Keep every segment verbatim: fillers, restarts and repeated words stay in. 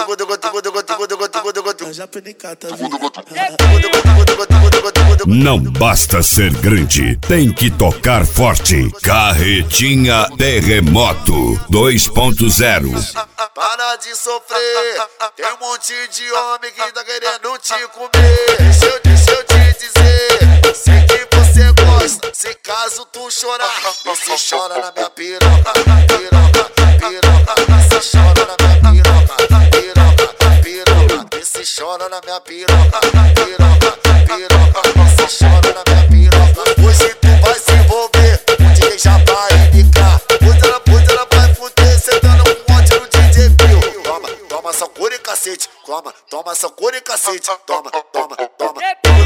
Não basta ser grande, tem que tocar forte. Carretinha Terremoto dois ponto zero. Para de sofrer, tem um monte de homem que tá querendo te comer. Deixa eu, deixa eu te dizer, sei que você gosta. Se caso tu chorar, você chora na minha piroca, piroca, piroca. Você chora na minha piroca, piroca, piroca. Você chora na minha piroca, piroca, piroca. Você chora na minha piroca. Hoje tu vai se envolver, o D J já vai indicar. Hoje ela, hoje ela vai fuder, cê dando um monte no D J Bill. Toma, toma essa cor e cacete, toma, toma essa cor e cacete, toma, toma, toma.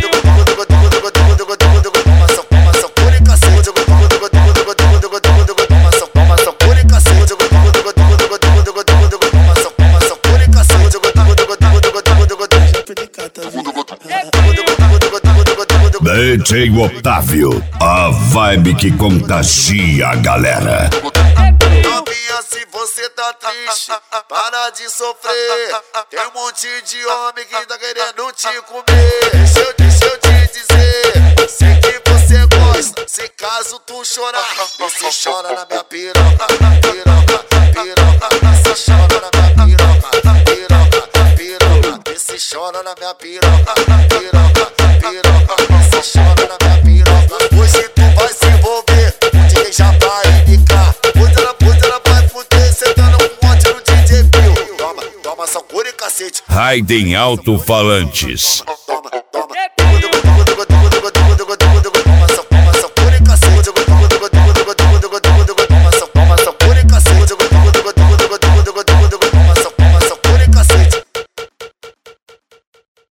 D J Otávio, a vibe que contagia a galera. Novinha, se você tá triste, para de sofrer. Tem um monte de homem que tá querendo te comer. Deixa eu, deixa eu te dizer, sei que você gosta. Se caso tu chorar, você chora na minha piroca, piroca, piroca. Você chora na minha piroca, piroca, piroca. Você chora na minha piroca, piroca, piroca. Você chora na minha piroca. Hoje tu vai se envolver, o D J já vai indicar. Hoje ela, hoje ela vai fuder, cê dando um monte no D J Bill. Toma, toma essa cor e cacete. Raiden Alto-Falantes.